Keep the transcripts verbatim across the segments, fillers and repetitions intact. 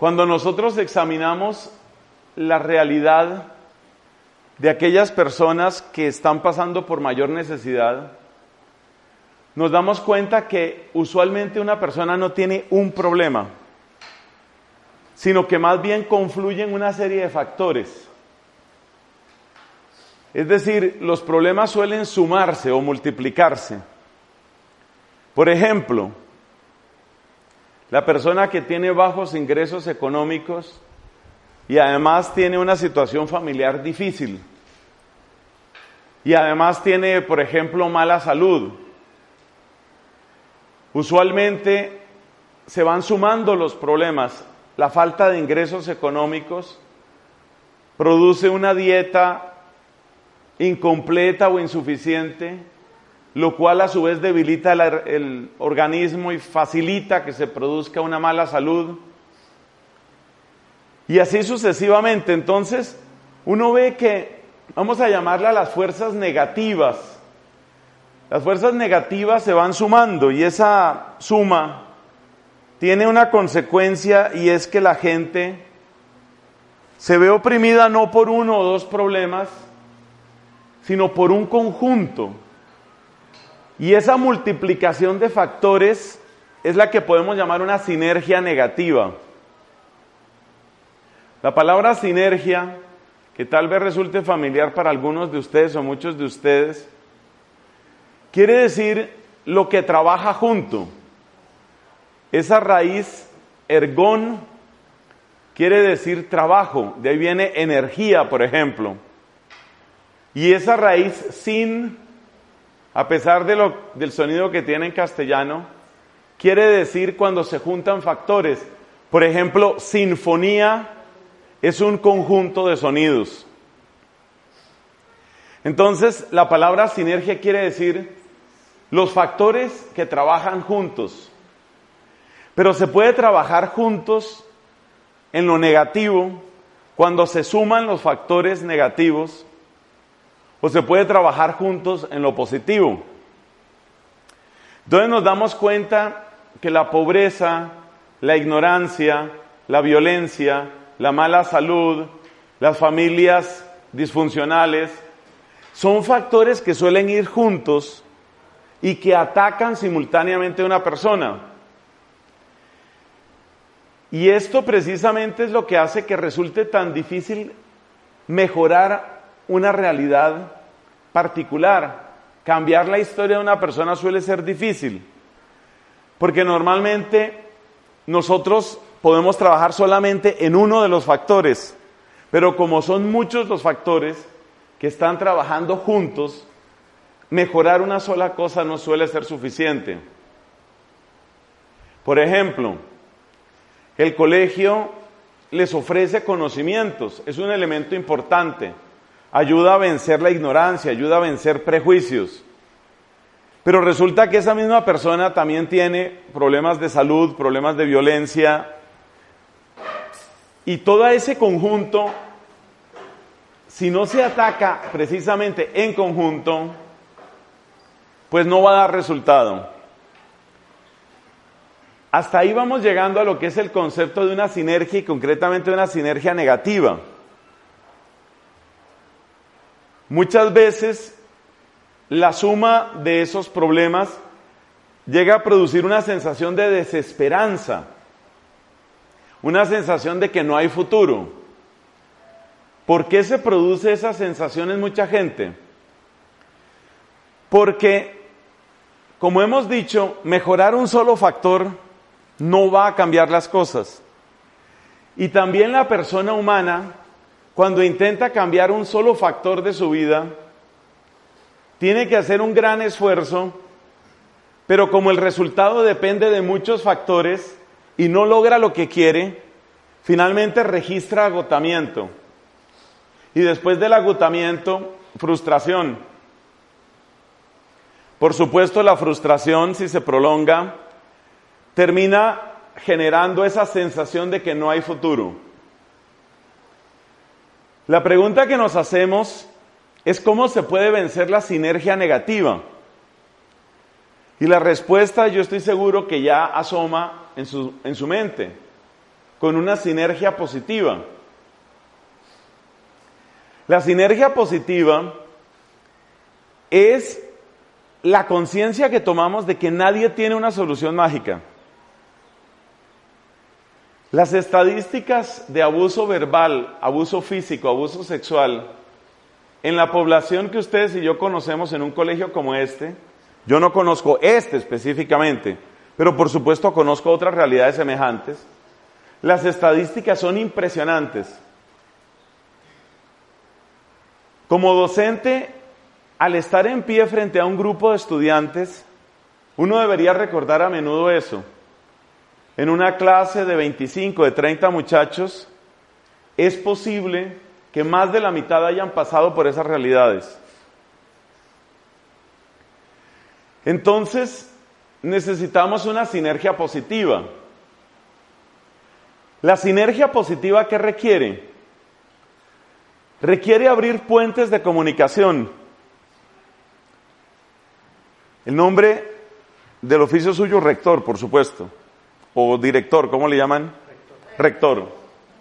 Cuando nosotros examinamos la realidad de aquellas personas que están pasando por mayor necesidad, nos damos cuenta que usualmente una persona no tiene un problema, sino que más bien confluyen una serie de factores. Es decir, los problemas suelen sumarse o multiplicarse. Por ejemplo, la persona que tiene bajos ingresos económicos y además tiene una situación familiar difícil, y además tiene, por ejemplo, mala salud, usualmente se van sumando los problemas. La falta de ingresos económicos produce una dieta incompleta o insuficiente, lo cual a su vez debilita el, el organismo y facilita que se produzca una mala salud. Y así sucesivamente. Entonces, uno ve que, vamos a llamarla las fuerzas negativas. Las fuerzas negativas se van sumando y esa suma tiene una consecuencia, y es que la gente se ve oprimida no por uno o dos problemas, sino por un conjunto. Y esa multiplicación de factores es la que podemos llamar una sinergia negativa. La palabra sinergia, que tal vez resulte familiar para algunos de ustedes o muchos de ustedes, quiere decir lo que trabaja junto. Esa raíz, ergón, quiere decir trabajo, de ahí viene energía, por ejemplo. Y esa raíz sin, a pesar de lo, del sonido que tiene en castellano, quiere decir cuando se juntan factores. Por ejemplo, sinfonía es un conjunto de sonidos. Entonces, la palabra sinergia quiere decir los factores que trabajan juntos. Pero se puede trabajar juntos en lo negativo, cuando se suman los factores negativos, o se puede trabajar juntos en lo positivo. Entonces nos damos cuenta que la pobreza, la ignorancia, la violencia, la mala salud, las familias disfuncionales, son factores que suelen ir juntos y que atacan simultáneamente a una persona. Y esto precisamente es lo que hace que resulte tan difícil mejorar una realidad particular. Cambiar la historia de una persona suele ser difícil, porque normalmente nosotros podemos trabajar solamente en uno de los factores, pero como son muchos los factores que están trabajando juntos, mejorar una sola cosa no suele ser suficiente. Por ejemplo, el colegio les ofrece conocimientos, es un elemento importante, ayuda a vencer la ignorancia, ayuda a vencer prejuicios. Pero resulta que esa misma persona también tiene problemas de salud, problemas de violencia, y todo ese conjunto, si no se ataca precisamente en conjunto, pues no va a dar resultado. Hasta ahí vamos llegando a lo que es el concepto de una sinergia, y concretamente de una sinergia negativa. Muchas veces la suma de esos problemas llega a producir una sensación de desesperanza, una sensación de que no hay futuro. ¿Por qué se produce esa sensación en mucha gente? Porque, como hemos dicho, mejorar un solo factor no va a cambiar las cosas. Y también la persona humana, cuando intenta cambiar un solo factor de su vida, tiene que hacer un gran esfuerzo, pero como el resultado depende de muchos factores y no logra lo que quiere, finalmente registra agotamiento. Y después del agotamiento, frustración. Por supuesto, la frustración, si se prolonga, termina generando esa sensación de que no hay futuro. La pregunta que nos hacemos es cómo se puede vencer la sinergia negativa. Y la respuesta, yo estoy seguro que ya asoma en su, en su mente. con una sinergia positiva. La sinergia positiva es la conciencia que tomamos de que nadie tiene una solución mágica. Las estadísticas de abuso verbal, abuso físico, abuso sexual, en la población que ustedes y yo conocemos en un colegio como este, yo no conozco este específicamente, pero por supuesto conozco otras realidades semejantes, las estadísticas son impresionantes. Como docente, al estar en pie frente a un grupo de estudiantes, uno debería recordar a menudo eso. En una clase de veinticinco, de treinta muchachos, es posible que más de la mitad hayan pasado por esas realidades. Entonces, necesitamos una sinergia positiva. ¿La sinergia positiva qué requiere? Requiere abrir puentes de comunicación. El nombre del oficio suyo, rector, por supuesto, o director, ¿cómo le llaman? Rector. Rector.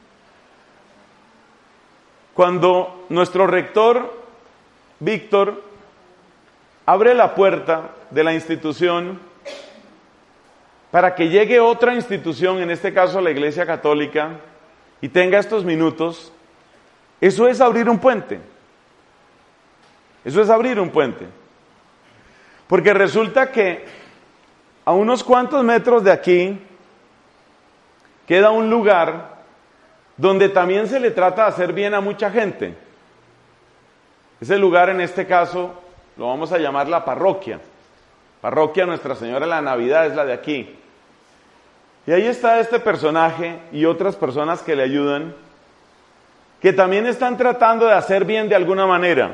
Cuando nuestro rector, Víctor, abre la puerta de la institución para que llegue otra institución, en este caso la Iglesia Católica, y tenga estos minutos, eso es abrir un puente. Eso es abrir un puente. Porque resulta que a unos cuantos metros de aquí queda un lugar donde también se le trata de hacer bien a mucha gente. Ese lugar, en este caso, lo vamos a llamar la parroquia. Parroquia Nuestra Señora de la Navidad es la de aquí. Y ahí está este personaje y otras personas que le ayudan, que también están tratando de hacer bien de alguna manera.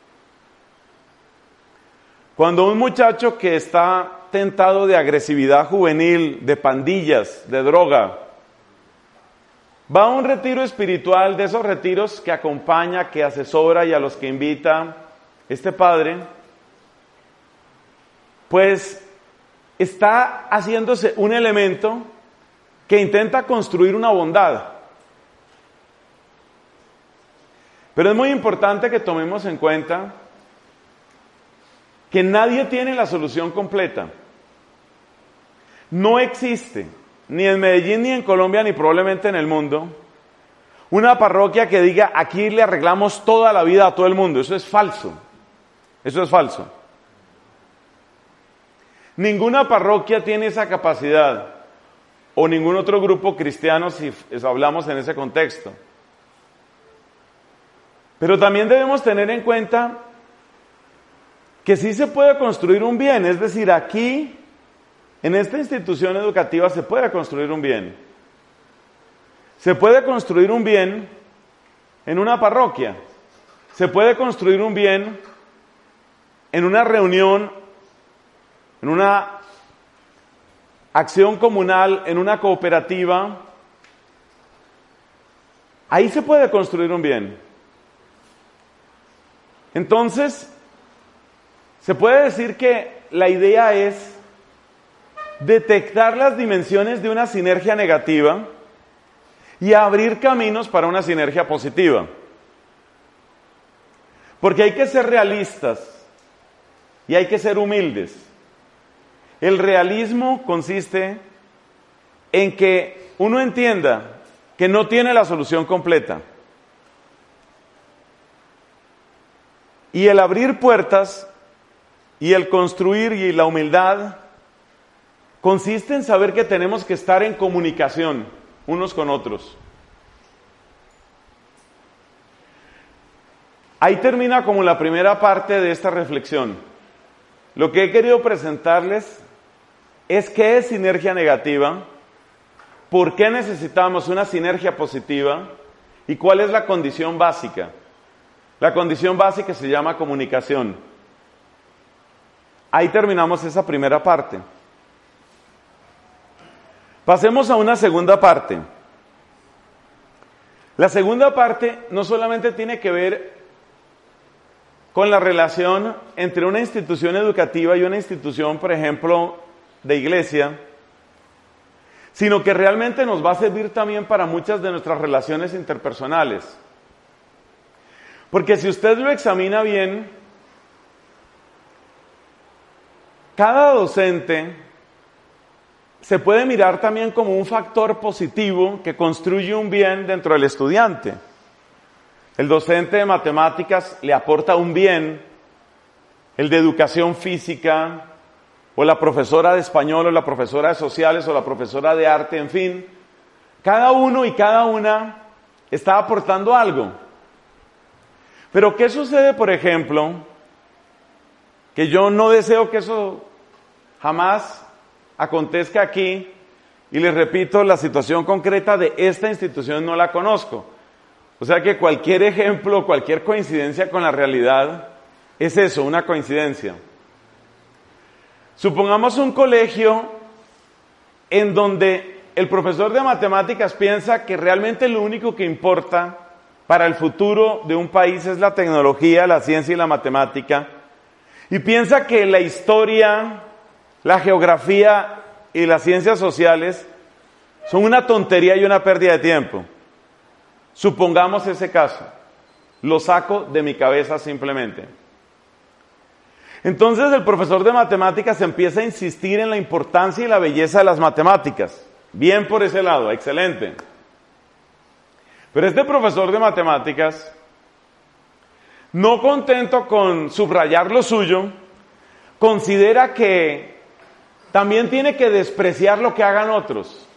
Cuando un muchacho que está tentado de agresividad juvenil, de pandillas, de droga, va a un retiro espiritual, de esos retiros que acompaña, que asesora y a los que invita este padre, pues está haciéndose un elemento que intenta construir una bondad. Pero es muy importante que tomemos en cuenta que nadie tiene la solución completa. No existe, ni en Medellín, ni en Colombia, ni probablemente en el mundo, una parroquia que diga, aquí le arreglamos toda la vida a todo el mundo. Eso es falso. Eso es falso. Ninguna parroquia tiene esa capacidad, o ningún otro grupo cristiano, si hablamos en ese contexto. Pero también debemos tener en cuenta que sí se puede construir un bien, es decir, aquí, en esta institución educativa, se puede construir un bien. Se puede construir un bien en una parroquia, se puede construir un bien en una reunión, en una acción comunal, en una cooperativa. Ahí se puede construir un bien. Entonces, se puede decir que la idea es detectar las dimensiones de una sinergia negativa y abrir caminos para una sinergia positiva. Porque hay que ser realistas y hay que ser humildes. El realismo consiste en que uno entienda que no tiene la solución completa. Y el abrir puertas y el construir y la humildad consiste en saber que tenemos que estar en comunicación unos con otros. Ahí termina como la primera parte de esta reflexión. Lo que he querido presentarles es qué es sinergia negativa, por qué necesitamos una sinergia positiva y cuál es la condición básica. La condición básica se llama comunicación. Ahí terminamos esa primera parte. Pasemos a una segunda parte. La segunda parte no solamente tiene que ver con la relación entre una institución educativa y una institución, por ejemplo, de iglesia, sino que realmente nos va a servir también para muchas de nuestras relaciones interpersonales. Porque si usted lo examina bien, cada docente se puede mirar también como un factor positivo que construye un bien dentro del estudiante. El docente de matemáticas le aporta un bien, el de educación física, o la profesora de español, o la profesora de sociales, o la profesora de arte, en fin. Cada uno y cada una está aportando algo. Pero ¿qué sucede, por ejemplo? Que yo no deseo que eso jamás acontezca aquí, y les repito, la situación concreta de esta institución no la conozco. O sea que cualquier ejemplo, cualquier coincidencia con la realidad, es eso, una coincidencia. Supongamos un colegio en donde el profesor de matemáticas piensa que realmente lo único que importa para el futuro de un país es la tecnología, la ciencia y la matemática, y piensa que la historia, la geografía y las ciencias sociales son una tontería y una pérdida de tiempo. Supongamos ese caso, lo saco de mi cabeza simplemente. Entonces el profesor de matemáticas empieza a insistir en la importancia y la belleza de las matemáticas. Bien por ese lado, excelente. Pero este profesor de matemáticas, no contento con subrayar lo suyo, considera que también tiene que despreciar lo que hagan otros.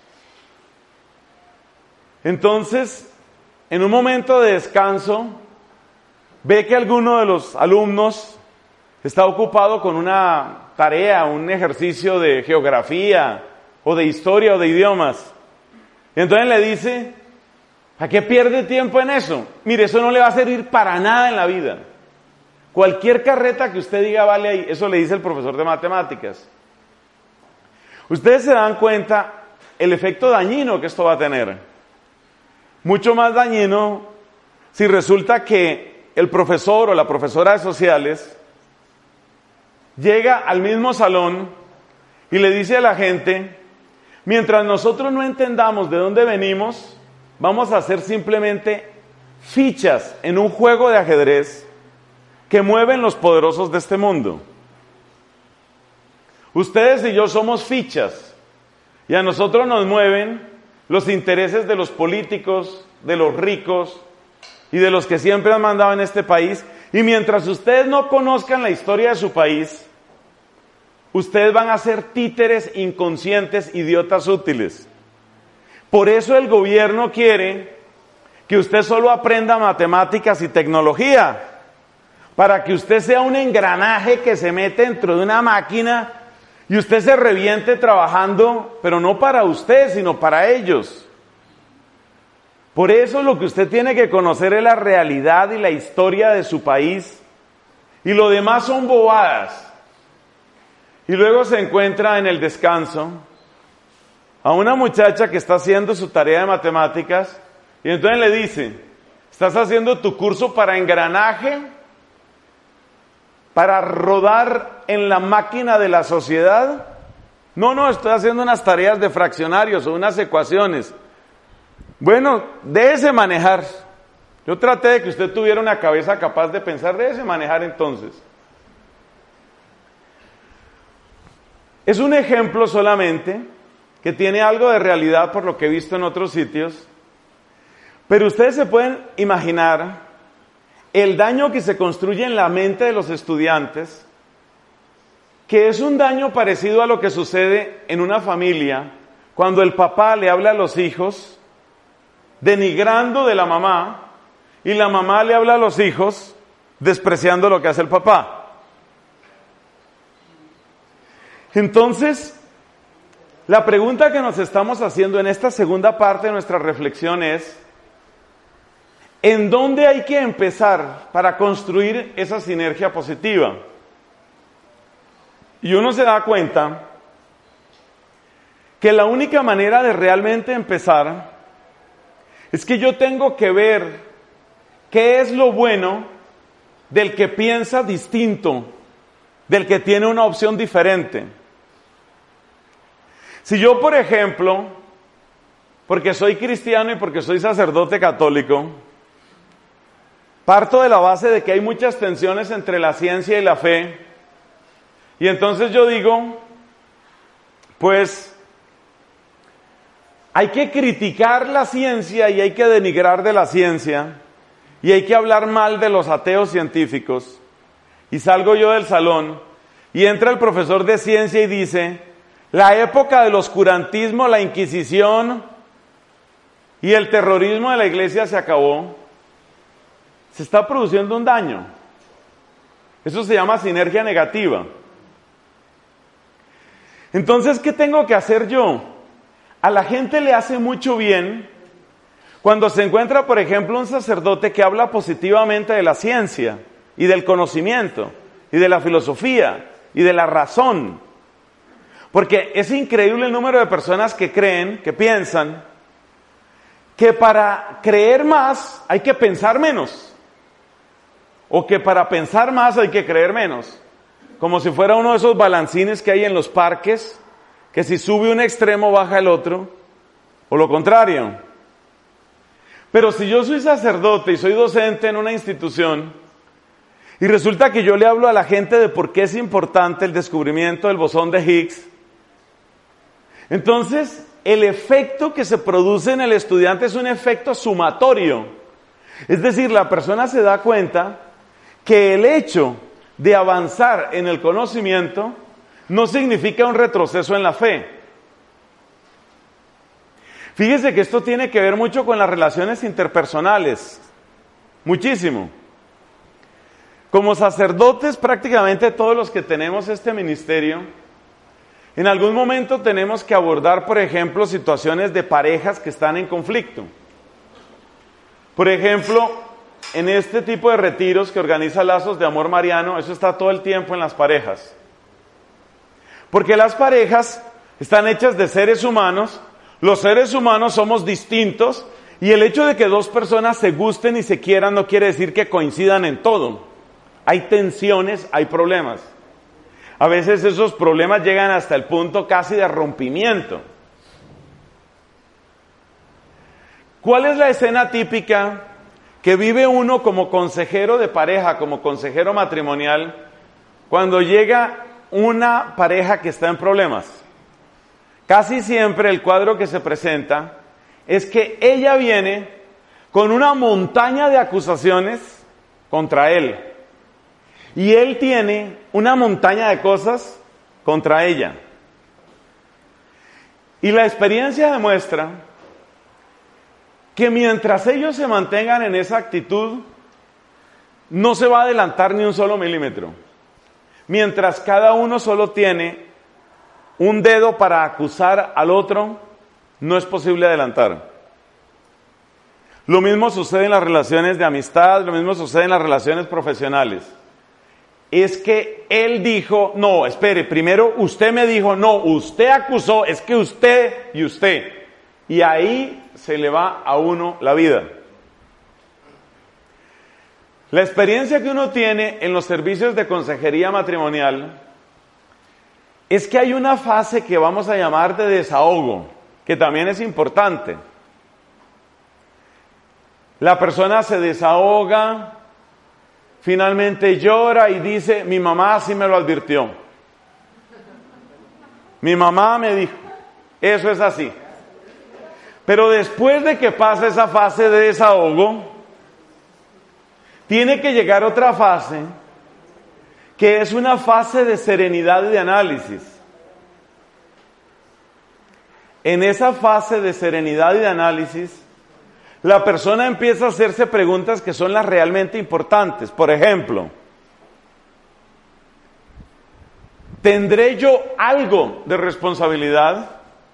Entonces, en un momento de descanso, ve que alguno de los alumnos está ocupado con una tarea, un ejercicio de geografía, o de historia, o de idiomas. Y entonces le dice, ¿a qué pierde tiempo en eso? Mire, eso no le va a servir para nada en la vida. Cualquier carreta que usted diga vale ahí, eso le dice el profesor de matemáticas. Ustedes se dan cuenta el efecto dañino que esto va a tener. Mucho más dañino si resulta que el profesor o la profesora de sociales llega al mismo salón y le dice a la gente, mientras nosotros no entendamos de dónde venimos, vamos a hacer simplemente fichas en un juego de ajedrez que mueven los poderosos de este mundo. Ustedes y yo somos fichas, y a nosotros nos mueven los intereses de los políticos, de los ricos y de los que siempre han mandado en este país. Y mientras ustedes no conozcan la historia de su país, ustedes van a ser títeres inconscientes, idiotas útiles. Por eso el gobierno quiere que usted solo aprenda matemáticas y tecnología, para que usted sea un engranaje que se mete dentro de una máquina y usted se reviente trabajando, pero no para usted, sino para ellos. Por eso lo que usted tiene que conocer es la realidad y la historia de su país, y lo demás son bobadas. Y luego se encuentra en el descanso a una muchacha que está haciendo su tarea de matemáticas, y entonces le dice, ¿estás haciendo tu curso para engranaje? ¿Para rodar en la máquina de la sociedad? No, no, estoy haciendo unas tareas de fraccionarios o unas ecuaciones. Bueno, déjese manejar. Yo traté de que usted tuviera una cabeza capaz de pensar, déjese manejar entonces. Es un ejemplo solamente que tiene algo de realidad por lo que he visto en otros sitios, pero ustedes se pueden imaginar el daño que se construye en la mente de los estudiantes, que es un daño parecido a lo que sucede en una familia cuando el papá le habla a los hijos denigrando de la mamá y la mamá le habla a los hijos despreciando lo que hace el papá. Entonces, la pregunta que nos estamos haciendo en esta segunda parte de nuestra reflexión es, ¿en dónde hay que empezar para construir esa sinergia positiva? Y uno se da cuenta que la única manera de realmente empezar es que yo tengo que ver qué es lo bueno del que piensa distinto, del que tiene una opción diferente. Si yo, por ejemplo, porque soy cristiano y porque soy sacerdote católico, parto de la base de que hay muchas tensiones entre la ciencia y la fe, y entonces yo digo, pues, hay que criticar la ciencia y hay que denigrar de la ciencia, y hay que hablar mal de los ateos científicos, y salgo yo del salón, y entra el profesor de ciencia y dice, la época del oscurantismo, la Inquisición y el terrorismo de la iglesia se acabó. Se está produciendo un daño. Eso se llama sinergia negativa. Entonces, ¿qué tengo que hacer yo? A la gente le hace mucho bien cuando se encuentra, por ejemplo, un sacerdote que habla positivamente de la ciencia y del conocimiento y de la filosofía y de la razón. Porque es increíble el número de personas que creen, que piensan, que para creer más hay que pensar menos. O que para pensar más hay que creer menos. Como si fuera uno de esos balancines que hay en los parques, que si sube un extremo baja el otro, o lo contrario. Pero si yo soy sacerdote y soy docente en una institución, y resulta que yo le hablo a la gente de por qué es importante el descubrimiento del bosón de Higgs, entonces el efecto que se produce en el estudiante es un efecto sumatorio. Es decir, la persona se da cuenta que el hecho de avanzar en el conocimiento no significa un retroceso en la fe. Fíjese que esto tiene que ver mucho con las relaciones interpersonales, muchísimo. Como sacerdotes, prácticamente todos los que tenemos este ministerio, en algún momento tenemos que abordar, por ejemplo, situaciones de parejas que están en conflicto. Por ejemplo, en este tipo de retiros que organiza Lazos de Amor Mariano, eso está todo el tiempo en las parejas. Porque las parejas están hechas de seres humanos, los seres humanos somos distintos, y el hecho de que dos personas se gusten y se quieran no quiere decir que coincidan en todo. Hay tensiones, hay problemas. A veces esos problemas llegan hasta el punto casi de rompimiento. ¿Cuál es la escena típica que vive uno como consejero de pareja, como consejero matrimonial, cuando llega una pareja que está en problemas? Casi siempre el cuadro que se presenta es que ella viene con una montaña de acusaciones contra él. Y él tiene una montaña de cosas contra ella. Y la experiencia demuestra que mientras ellos se mantengan en esa actitud, no se va a adelantar ni un solo milímetro. Mientras cada uno solo tiene un dedo para acusar al otro, no es posible adelantar. Lo mismo sucede en las relaciones de amistad, lo mismo sucede en las relaciones profesionales. Es que él dijo, no, espere, primero usted me dijo, no, usted acusó, es que usted y usted. Y ahí se le va a uno la vida. La experiencia que uno tiene en los servicios de consejería matrimonial es que hay una fase que vamos a llamar de desahogo, que también es importante. La persona se desahoga, finalmente llora y dice, mi mamá sí me lo advirtió. Mi mamá me dijo, eso es así. Pero después de que pasa esa fase de desahogo, tiene que llegar otra fase, que es una fase de serenidad y de análisis. En esa fase de serenidad y de análisis, la persona empieza a hacerse preguntas que son las realmente importantes. Por ejemplo, ¿tendré yo algo de responsabilidad?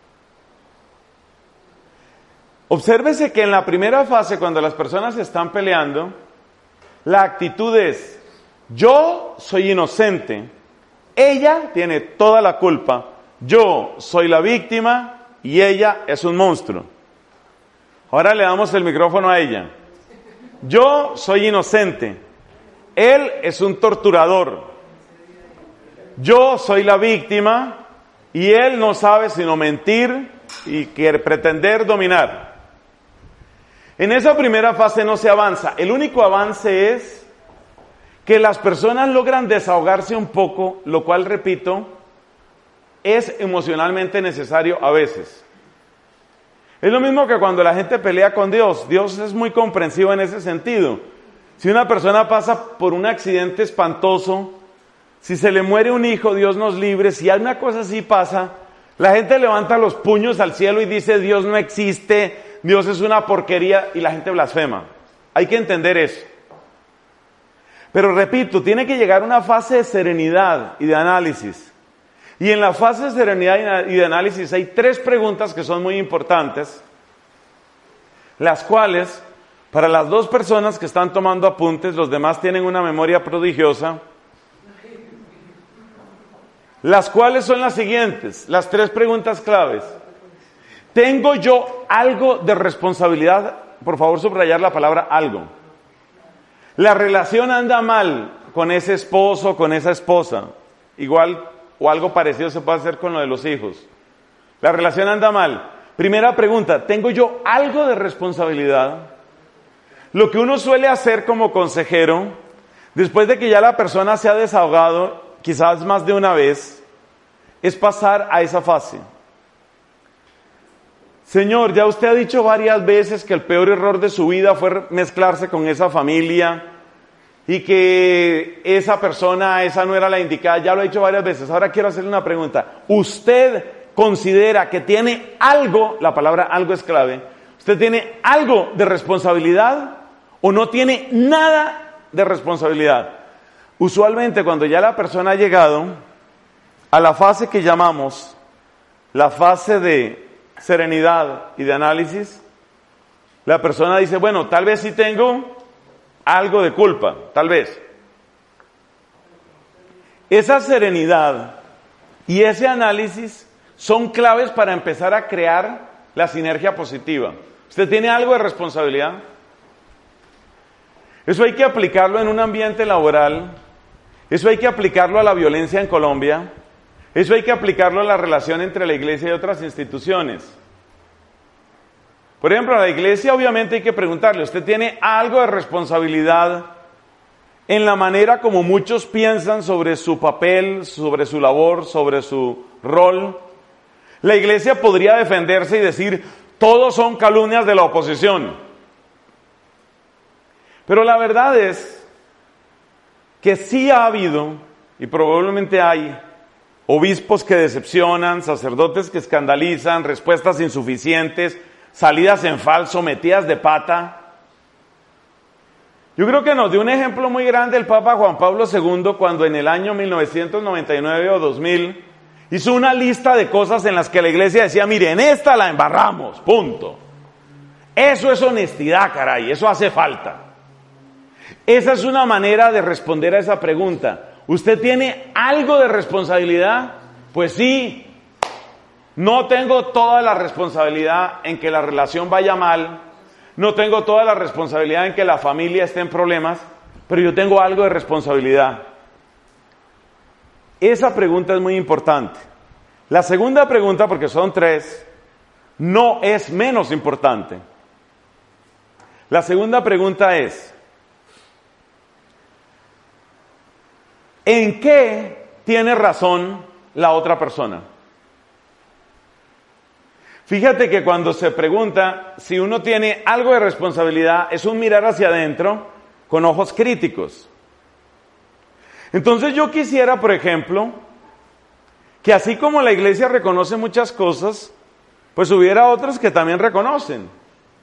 Obsérvese que en la primera fase, cuando las personas están peleando, la actitud es, yo soy inocente, ella tiene toda la culpa, yo soy la víctima y ella es un monstruo. Ahora le damos el micrófono a ella. Yo soy inocente, él es un torturador, yo soy la víctima y él no sabe sino mentir y quiere pretender dominar. En esa primera fase no se avanza. El único avance es que las personas logran desahogarse un poco, lo cual, repito, es emocionalmente necesario a veces. Es lo mismo que cuando la gente pelea con Dios. Dios es muy comprensivo en ese sentido. Si una persona pasa por un accidente espantoso, si se le muere un hijo, Dios nos libre, si alguna cosa así pasa, la gente levanta los puños al cielo y dice, Dios no existe, Dios es una porquería, y la gente blasfema. Hay que entender eso. Pero repito, tiene que llegar una fase de serenidad y de análisis. Y en la fase de serenidad y de análisis hay tres preguntas que son muy importantes, las cuales, para las dos personas que están tomando apuntes, los demás tienen una memoria prodigiosa, las cuales son las siguientes, las tres preguntas claves. ¿Tengo yo algo de responsabilidad? Por favor, subrayar la palabra algo. La relación anda mal con ese esposo, con esa esposa. Igual o algo parecido se puede hacer con lo de los hijos. La relación anda mal. Primera pregunta, ¿tengo yo algo de responsabilidad? Lo que uno suele hacer como consejero, después de que ya la persona se ha desahogado, quizás más de una vez, es pasar a esa fase. Señor, ya usted ha dicho varias veces que el peor error de su vida fue mezclarse con esa familia y que esa persona, esa no era la indicada, ya lo ha dicho varias veces. Ahora quiero hacerle una pregunta. ¿Usted considera que tiene algo, la palabra algo es clave, usted tiene algo de responsabilidad o no tiene nada de responsabilidad? Usualmente cuando ya la persona ha llegado a la fase que llamamos la fase de serenidad y de análisis, la persona dice, bueno, tal vez sí tengo algo de culpa, tal vez. Esa serenidad y ese análisis son claves para empezar a crear la sinergia positiva. ¿Usted tiene algo de responsabilidad? Eso hay que aplicarlo en un ambiente laboral, eso hay que aplicarlo a la violencia en Colombia, eso hay que aplicarlo a la relación entre la iglesia y otras instituciones. Por ejemplo, a la iglesia obviamente hay que preguntarle, ¿usted tiene algo de responsabilidad en la manera como muchos piensan sobre su papel, sobre su labor, sobre su rol? La iglesia podría defenderse y decir, todos son calumnias de la oposición. Pero la verdad es que sí ha habido, y probablemente hay, obispos que decepcionan, sacerdotes que escandalizan, respuestas insuficientes, salidas en falso, metidas de pata. Yo creo que nos dio un ejemplo muy grande el Papa Juan Pablo segundo cuando en el año mil novecientos noventa y nueve o dos mil hizo una lista de cosas en las que la iglesia decía, mire, en esta la embarramos, punto. Eso es honestidad, caray, eso hace falta. Esa es una manera de responder a esa pregunta. ¿Usted tiene algo de responsabilidad? Pues sí. No tengo toda la responsabilidad en que la relación vaya mal, no tengo toda la responsabilidad en que la familia esté en problemas, pero yo tengo algo de responsabilidad. Esa pregunta es muy importante. La segunda pregunta, porque son tres, no es menos importante. La segunda pregunta es, ¿en qué tiene razón la otra persona? Fíjate que cuando se pregunta si uno tiene algo de responsabilidad, es un mirar hacia adentro con ojos críticos. Entonces yo quisiera, por ejemplo, que así como la iglesia reconoce muchas cosas, pues hubiera otras que también reconocen,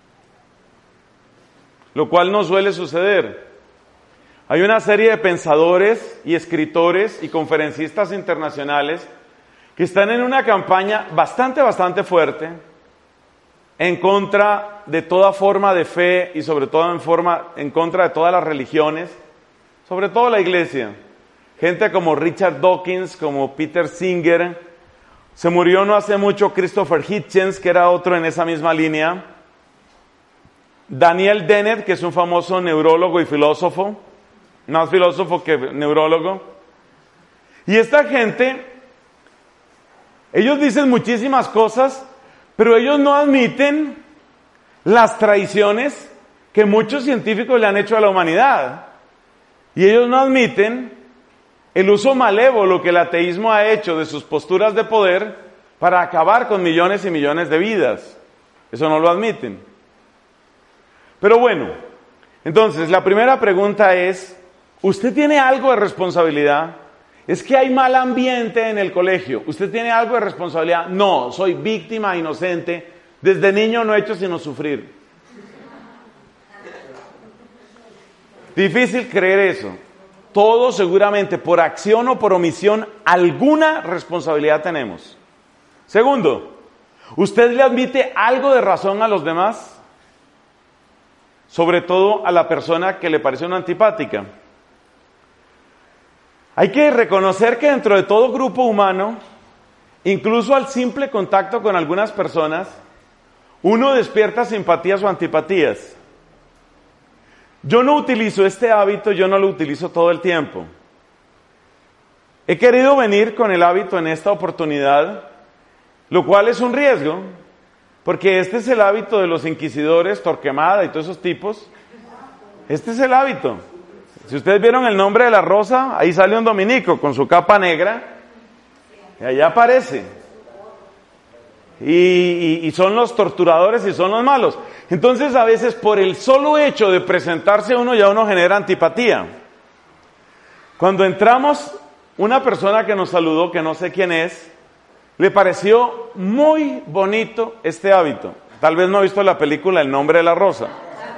lo cual no suele suceder. Hay una serie de pensadores y escritores y conferencistas internacionales que están en una campaña bastante, bastante fuerte en contra de toda forma de fe y sobre todo en, forma, en contra de todas las religiones, sobre todo la iglesia. Gente como Richard Dawkins, como Peter Singer, se murió no hace mucho Christopher Hitchens, que era otro en esa misma línea, Daniel Dennett, que es un famoso neurólogo y filósofo, más filósofo que neurólogo, y esta gente Ellos dicen muchísimas cosas, pero ellos no admiten las traiciones que muchos científicos le han hecho a la humanidad. Y ellos no admiten el uso malévolo que el ateísmo ha hecho de sus posturas de poder para acabar con millones y millones de vidas. Eso no lo admiten. Pero bueno, entonces la primera pregunta es, ¿usted tiene algo de responsabilidad? ¿Es que hay mal ambiente en el colegio? ¿Usted tiene algo de responsabilidad? No, soy víctima inocente. Desde niño no he hecho sino sufrir. Difícil creer eso. Todos seguramente, por acción o por omisión, alguna responsabilidad tenemos. Segundo, ¿usted le admite algo de razón a los demás? Sobre todo a la persona que le parece una antipática. Hay que reconocer que dentro de todo grupo humano, incluso al simple contacto con algunas personas, uno despierta simpatías o antipatías. Yo no utilizo este hábito, yo no lo utilizo todo el tiempo. He querido venir con el hábito en esta oportunidad, lo cual es un riesgo, porque este es el hábito de los inquisidores, Torquemada y todos esos tipos. Este es el hábito. Si ustedes vieron El nombre de la rosa, ahí sale un dominico con su capa negra, y allá aparece. Y, y, y son los torturadores y son los malos. Entonces a veces por el solo hecho de presentarse uno ya uno genera antipatía. Cuando entramos, una persona que nos saludó, que no sé quién es, le pareció muy bonito este hábito. Tal vez no ha visto la película El nombre de la rosa.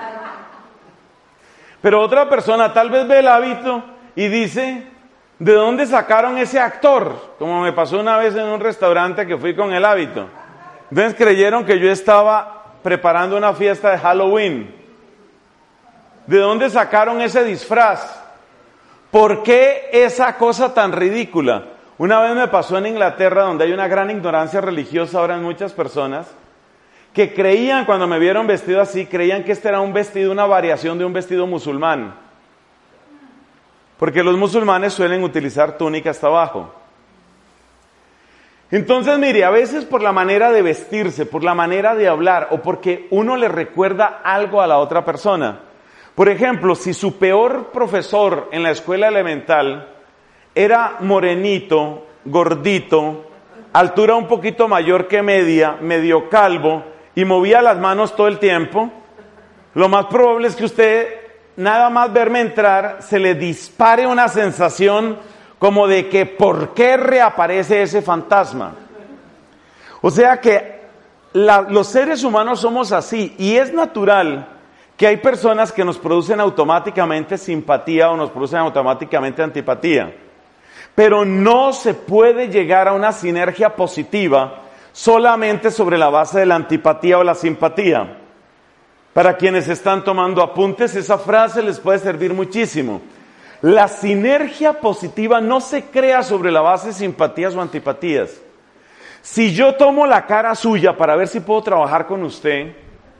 Pero otra persona tal vez ve el hábito y dice, ¿de dónde sacaron ese actor? Como me pasó una vez en un restaurante que fui con el hábito. Entonces creyeron que yo estaba preparando una fiesta de Halloween. ¿De dónde sacaron ese disfraz? ¿Por qué esa cosa tan ridícula? Una vez me pasó en Inglaterra, donde hay una gran ignorancia religiosa ahora en muchas personas, que creían, cuando me vieron vestido así, creían que este era un vestido, una variación de un vestido musulmán. Porque los musulmanes suelen utilizar túnica hasta abajo. Entonces, mire, a veces por la manera de vestirse, por la manera de hablar, o porque uno le recuerda algo a la otra persona. Por ejemplo, si su peor profesor en la escuela elemental era morenito, gordito, altura un poquito mayor que media, medio calvo, y movía las manos todo el tiempo, lo más probable es que usted, nada más verme entrar, se le dispare una sensación como de que ¿por qué reaparece ese fantasma? O sea que la, los seres humanos somos así, y es natural que hay personas que nos producen automáticamente simpatía o nos producen automáticamente antipatía. Pero no se puede llegar a una sinergia positiva solamente sobre la base de la antipatía o la simpatía. Para quienes están tomando apuntes, esa frase les puede servir muchísimo. La sinergia positiva no se crea sobre la base de simpatías o antipatías. Si yo tomo la cara suya para ver si puedo trabajar con usted,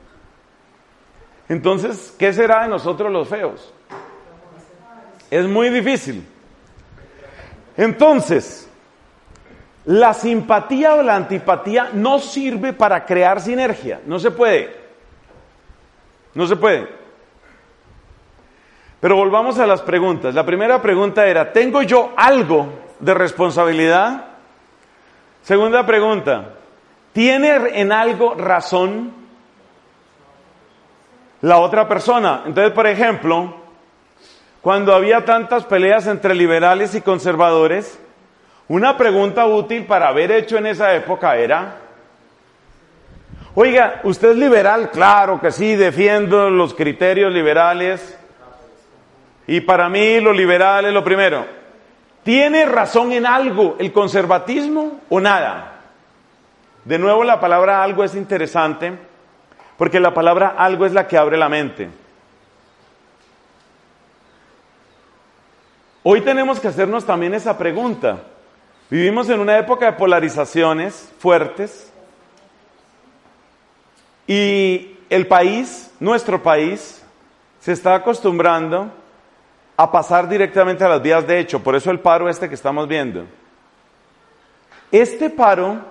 entonces, ¿qué será de nosotros los feos? Es muy difícil. Entonces, la simpatía o la antipatía no sirve para crear sinergia. No se puede. No se puede. Pero volvamos a las preguntas. La primera pregunta era, ¿tengo yo algo de responsabilidad? Segunda pregunta, ¿tiene en algo razón la otra persona? Entonces, por ejemplo, cuando había tantas peleas entre liberales y conservadores, una pregunta útil para haber hecho en esa época era, oiga, ¿usted es liberal? Claro que sí, defiendo los criterios liberales. Y para mí lo liberal es lo primero. ¿Tiene razón en algo el conservatismo o nada? De nuevo, la palabra algo es interesante, porque la palabra algo es la que abre la mente. Hoy tenemos que hacernos también esa pregunta. Vivimos en una época de polarizaciones fuertes y el país, nuestro país, se está acostumbrando a pasar directamente a las vías de hecho, por eso el paro este que estamos viendo. Este paro,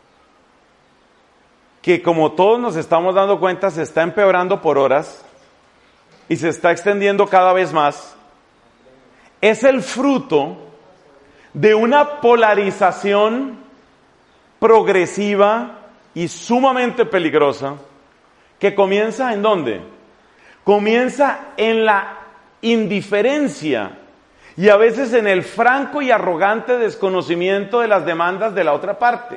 que como todos nos estamos dando cuenta, se está empeorando por horas y se está extendiendo cada vez más, es el fruto de una polarización progresiva y sumamente peligrosa que comienza ¿en dónde? Comienza en la indiferencia y a veces en el franco y arrogante desconocimiento de las demandas de la otra parte.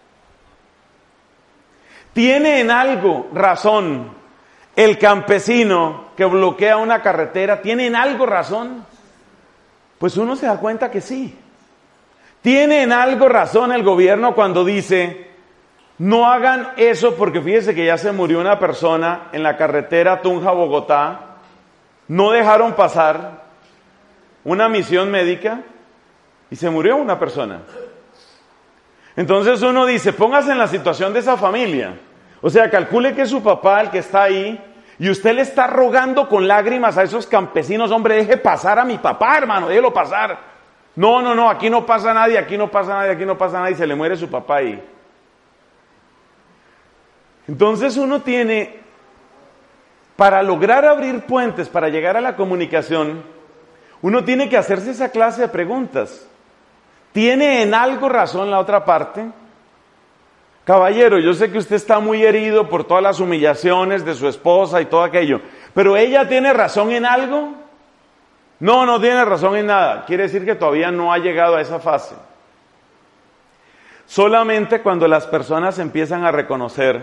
¿Tiene en algo razón el campesino que bloquea una carretera? ¿Tiene en algo razón? Pues uno se da cuenta que sí. ¿Tiene en algo razón el gobierno cuando dice, no hagan eso porque fíjese que ya se murió una persona en la carretera Tunja-Bogotá, no dejaron pasar una misión médica y se murió una persona? Entonces uno dice, póngase en la situación de esa familia. O sea, calcule que es su papá el que está ahí y usted le está rogando con lágrimas a esos campesinos, hombre, deje pasar a mi papá, hermano, déjelo pasar. No, no, no, aquí no pasa nadie, aquí no pasa nadie, aquí no pasa nadie, y se le muere su papá ahí. Entonces uno tiene, para lograr abrir puentes, para llegar a la comunicación, uno tiene que hacerse esa clase de preguntas. ¿Tiene en algo razón la otra parte? Caballero, yo sé que usted está muy herido por todas las humillaciones de su esposa y todo aquello, pero ¿ella tiene razón en algo? No, no tiene razón en nada. Quiere decir que todavía no ha llegado a esa fase. Solamente cuando las personas empiezan a reconocer,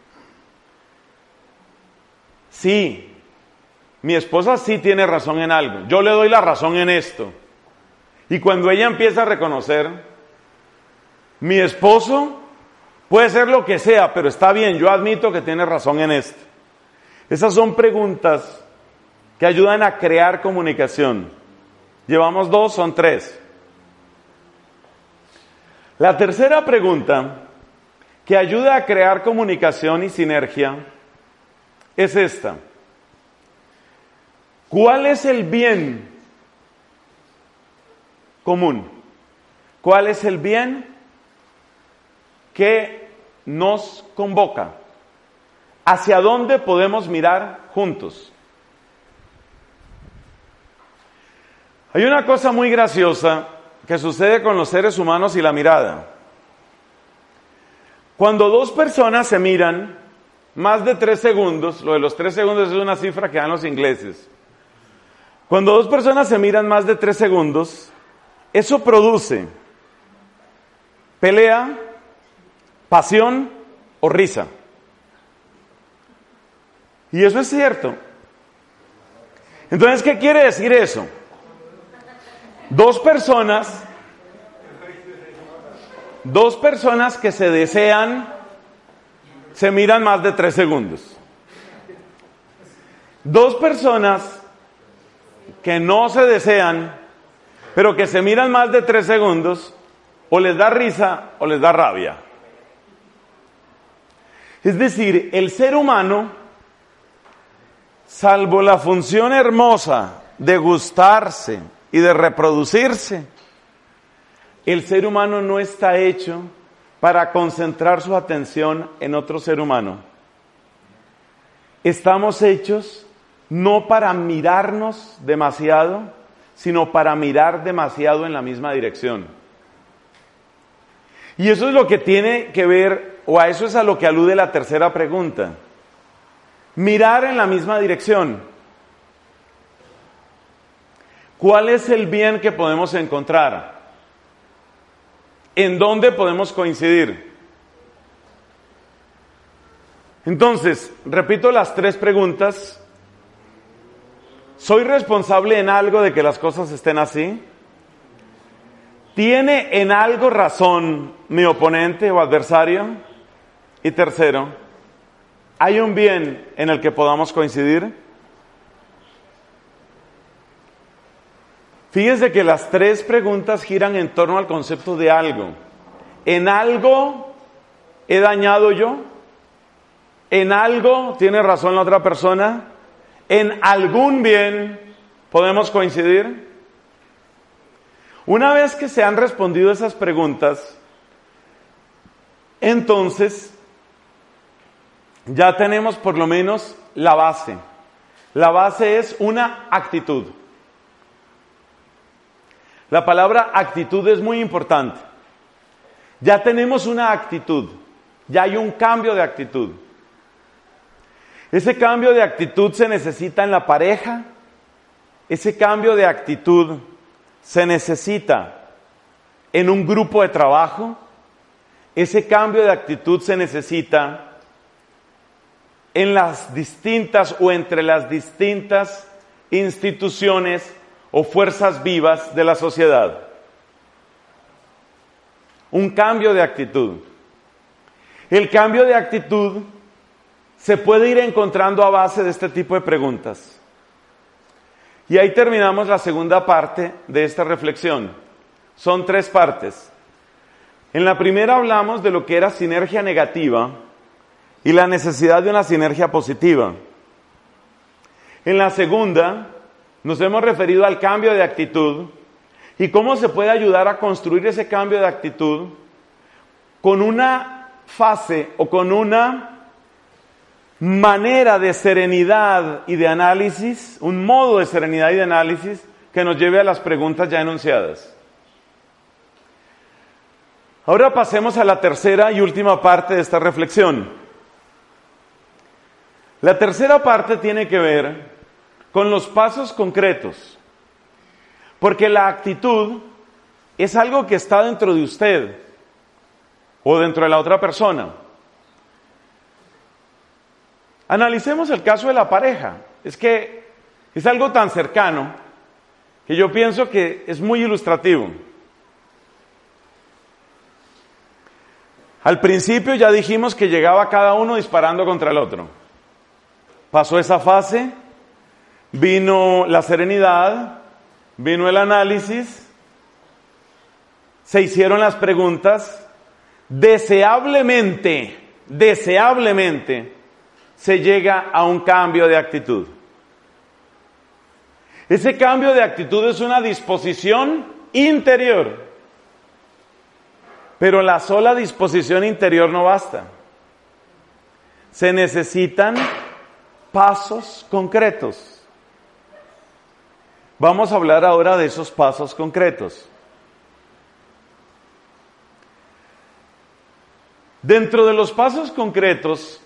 sí, mi esposa sí tiene razón en algo, yo le doy la razón en esto. Y cuando ella empieza a reconocer, mi esposo puede ser lo que sea, pero está bien, yo admito que tiene razón en esto. Esas son preguntas que ayudan a crear comunicación. Llevamos dos, son tres. La tercera pregunta que ayuda a crear comunicación y sinergia es esta. ¿Cuál es el bien común? ¿Cuál es el bien que nos convoca? ¿Hacia dónde podemos mirar juntos? Hay una cosa muy graciosa que sucede con los seres humanos y la mirada. Cuando dos personas se miran más de tres segundos, lo de los tres segundos es una cifra que dan los ingleses. Cuando dos personas se miran más de tres segundos, eso produce pelea, pasión o risa. Y eso es cierto. Entonces, ¿qué quiere decir eso? Dos personas, dos personas que se desean, se miran más de tres segundos. Dos personas que no se desean, pero que se miran más de tres segundos, o les da risa o les da rabia. Es decir, el ser humano, salvo la función hermosa de gustarse y de reproducirse, el ser humano no está hecho para concentrar su atención en otro ser humano. Estamos hechos no para mirarnos demasiado, sino para mirar demasiado en la misma dirección. Y eso es lo que tiene que ver, o a eso es a lo que alude la tercera pregunta. Mirar en la misma dirección. ¿Cuál es el bien que podemos encontrar? ¿En dónde podemos coincidir? Entonces, repito las tres preguntas. ¿Soy responsable en algo de que las cosas estén así? ¿Tiene en algo razón mi oponente o adversario? Y tercero, ¿hay un bien en el que podamos coincidir? Fíjense que las tres preguntas giran en torno al concepto de algo. ¿En algo he dañado yo? ¿En algo tiene razón la otra persona? ¿En algún bien podemos coincidir? Una vez que se han respondido esas preguntas, entonces ya tenemos por lo menos la base. La base es una actitud. La palabra actitud es muy importante. Ya tenemos una actitud, ya hay un cambio de actitud. Ese cambio de actitud se necesita en la pareja, ese cambio de actitud se necesita en un grupo de trabajo, ese cambio de actitud se necesita en las distintas o entre las distintas instituciones o fuerzas vivas de la sociedad. Un cambio de actitud. El cambio de actitud se puede ir encontrando a base de este tipo de preguntas. Y ahí terminamos la segunda parte de esta reflexión. Son tres partes. En la primera hablamos de lo que era sinergia negativa y la necesidad de una sinergia positiva. En la segunda nos hemos referido al cambio de actitud y cómo se puede ayudar a construir ese cambio de actitud con una fase o con una manera de serenidad y de análisis, un modo de serenidad y de análisis que nos lleve a las preguntas ya enunciadas. Ahora pasemos a la tercera y última parte de esta reflexión. La tercera parte tiene que ver con los pasos concretos, porque la actitud es algo que está dentro de usted o dentro de la otra persona. Analicemos el caso de la pareja. Es que es algo tan cercano que yo pienso que es muy ilustrativo. Al principio ya dijimos que llegaba cada uno disparando contra el otro. Pasó esa fase, vino la serenidad, vino el análisis, se hicieron las preguntas, deseablemente, deseablemente, se llega a un cambio de actitud. Ese cambio de actitud es una disposición interior, pero la sola disposición interior no basta. Se necesitan pasos concretos. Vamos a hablar ahora de esos pasos concretos. Dentro de los pasos concretos,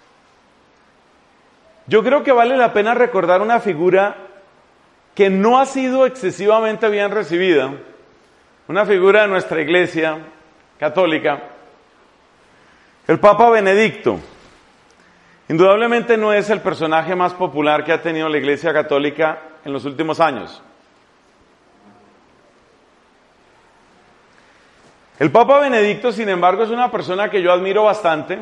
yo creo que vale la pena recordar una figura que no ha sido excesivamente bien recibida, una figura de nuestra iglesia católica, el Papa Benedicto. Indudablemente no es el personaje más popular que ha tenido la Iglesia Católica en los últimos años. El Papa Benedicto, sin embargo, es una persona que yo admiro bastante,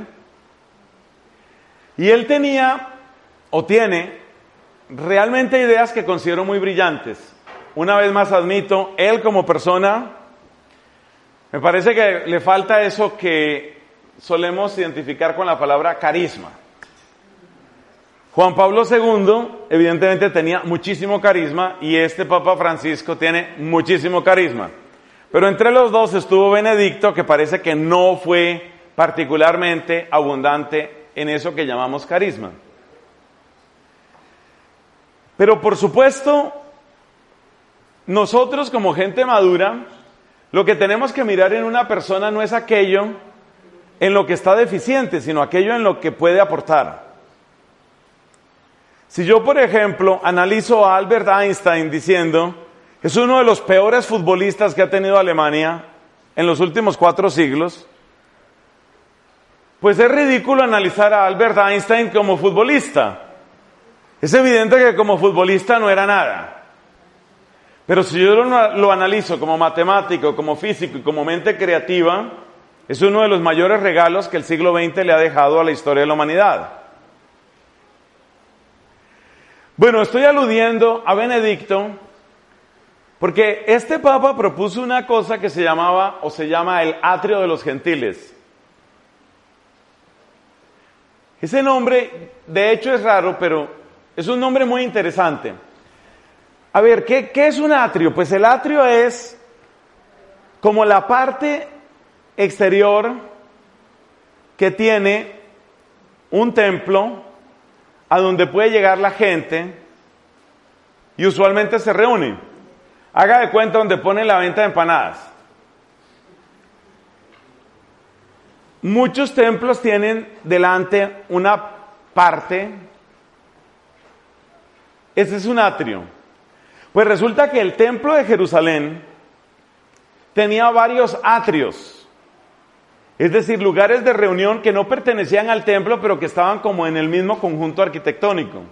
y él tenía, o tiene, realmente ideas que considero muy brillantes. Una vez más admito, él como persona, me parece que le falta eso que solemos identificar con la palabra carisma. Juan Pablo segundo, evidentemente, tenía muchísimo carisma y este Papa Francisco tiene muchísimo carisma. Pero entre los dos estuvo Benedicto, que parece que no fue particularmente abundante en eso que llamamos carisma. Pero por supuesto, nosotros como gente madura, lo que tenemos que mirar en una persona no es aquello en lo que está deficiente, sino aquello en lo que puede aportar. Si yo, por ejemplo, analizo a Albert Einstein diciendo, es uno de los peores futbolistas que ha tenido Alemania en los últimos cuatro siglos, pues es ridículo analizar a Albert Einstein como futbolista. Es evidente que como futbolista no era nada. Pero si yo lo, lo analizo como matemático, como físico y como mente creativa, es uno de los mayores regalos que el siglo veinte le ha dejado a la historia de la humanidad. Bueno, estoy aludiendo a Benedicto porque este Papa propuso una cosa que se llamaba o se llama el atrio de los gentiles. Ese nombre, de hecho, es raro, pero es un nombre muy interesante. A ver, ¿qué, qué es un atrio? Pues el atrio es como la parte exterior que tiene un templo a donde puede llegar la gente y usualmente se reúne. Haga de cuenta donde ponen la venta de empanadas. Muchos templos tienen delante una parte, ese es un atrio. Pues resulta que el templo de Jerusalén tenía varios atrios, es decir, lugares de reunión que no pertenecían al templo, pero que estaban como en el mismo conjunto arquitectónico.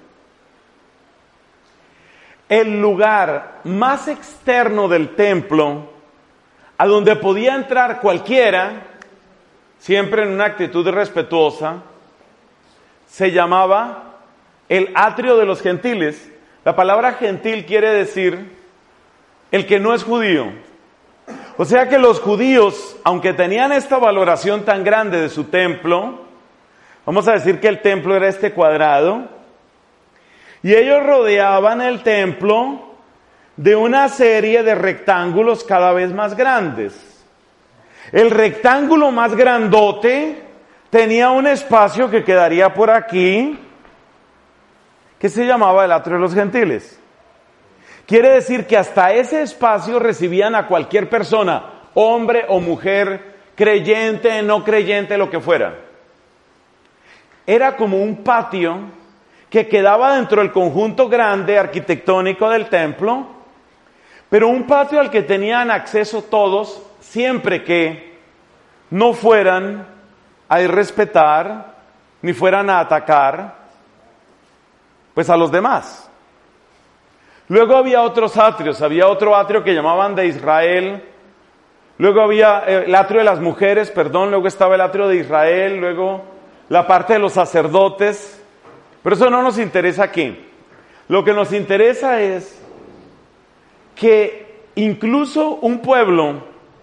El lugar más externo del templo, a donde podía entrar cualquiera, siempre en una actitud respetuosa, se llamaba el atrio de los gentiles. La palabra gentil quiere decir el que no es judío. O sea que los judíos, aunque tenían esta valoración tan grande de su templo, vamos a decir que el templo era este cuadrado, y ellos rodeaban el templo de una serie de rectángulos cada vez más grandes. El rectángulo más grandote tenía un espacio que quedaría por aquí, que se llamaba el atrio de los gentiles. Quiere decir que hasta ese espacio recibían a cualquier persona, hombre o mujer, creyente, no creyente, lo que fuera. Era como un patio que quedaba dentro del conjunto grande arquitectónico del templo, pero un patio al que tenían acceso todos, siempre que no fueran a irrespetar, ni fueran a atacar, pues a los demás. Luego había otros atrios, había otro atrio que llamaban de Israel, luego había el atrio de las mujeres, perdón, luego estaba el atrio de Israel, luego la parte de los sacerdotes, pero eso no nos interesa aquí. Lo que nos interesa es que incluso un pueblo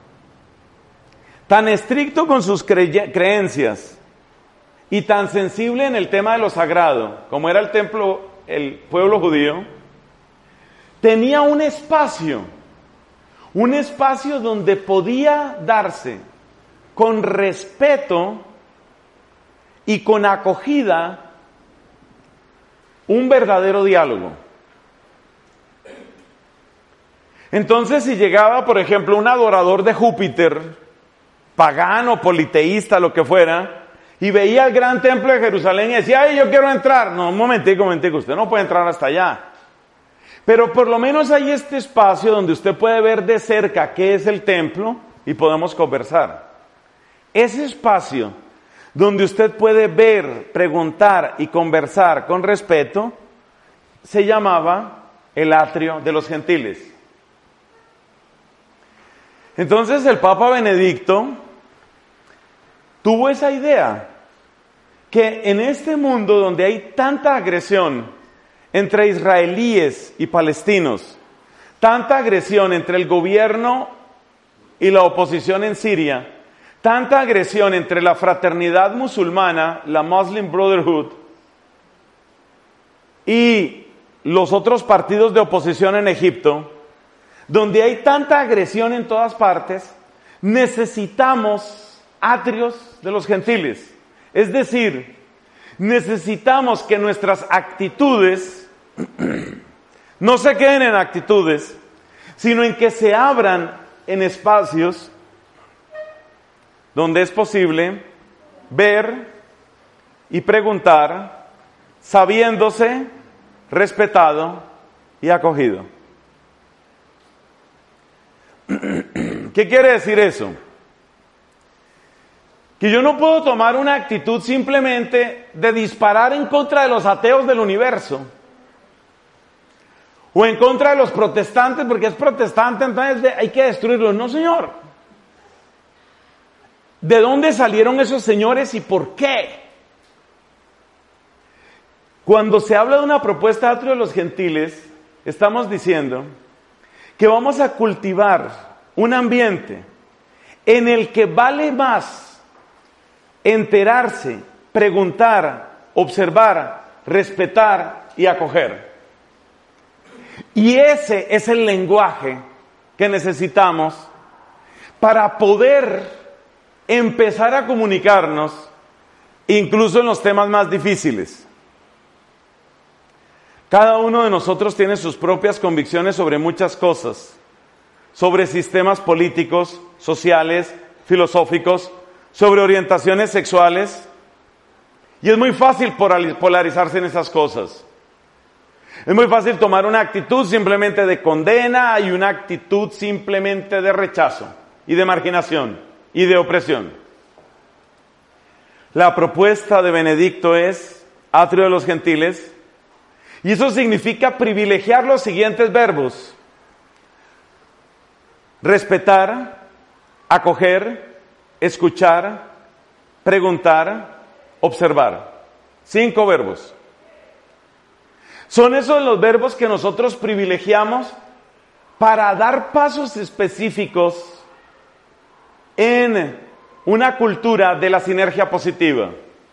tan estricto con sus cre- creencias y tan sensible en el tema de lo sagrado, como era el templo, el pueblo judío, tenía un espacio, un espacio donde podía darse con respeto y con acogida un verdadero diálogo. Entonces, si llegaba, por ejemplo, un adorador de Júpiter, pagano, politeísta, lo que fuera, y veía el gran templo de Jerusalén y decía, ay, yo quiero entrar. No, un momentico, un momentico, usted no puede entrar hasta allá. Pero por lo menos hay este espacio donde usted puede ver de cerca qué es el templo y podemos conversar. Ese espacio donde usted puede ver, preguntar y conversar con respeto, se llamaba el atrio de los gentiles. Entonces el Papa Benedicto tuvo esa idea, que en este mundo donde hay tanta agresión entre israelíes y palestinos, tanta agresión entre el gobierno y la oposición en Siria, tanta agresión entre la fraternidad musulmana, la Muslim Brotherhood, y los otros partidos de oposición en Egipto, donde hay tanta agresión en todas partes, necesitamos atrios de los gentiles. Es decir, necesitamos que nuestras actitudes no se queden en actitudes, sino en que se abran en espacios donde es posible ver y preguntar, sabiéndose respetado y acogido. ¿Qué quiere decir eso? Que yo no puedo tomar una actitud simplemente de disparar en contra de los ateos del universo, o en contra de los protestantes, porque es protestante, entonces hay que destruirlos. No, señor. ¿De dónde salieron esos señores y por qué? Cuando se habla de una propuesta de atrio de los gentiles, estamos diciendo que vamos a cultivar un ambiente en el que vale más enterarse, preguntar, observar, respetar y acoger. Y ese es el lenguaje que necesitamos para poder empezar a comunicarnos incluso en los temas más difíciles. Cada uno de nosotros tiene sus propias convicciones sobre muchas cosas, sobre sistemas políticos, sociales, filosóficos, sobre orientaciones sexuales, y es muy fácil polarizarse en esas cosas. Es muy fácil tomar una actitud simplemente de condena y una actitud simplemente de rechazo y de marginación y de opresión. La propuesta de Benedicto es atrio de los gentiles, y eso significa privilegiar los siguientes verbos: respetar, acoger, escuchar, preguntar, observar. Cinco verbos. Son esos los verbos que nosotros privilegiamos para dar pasos específicos en una cultura de la sinergia positiva.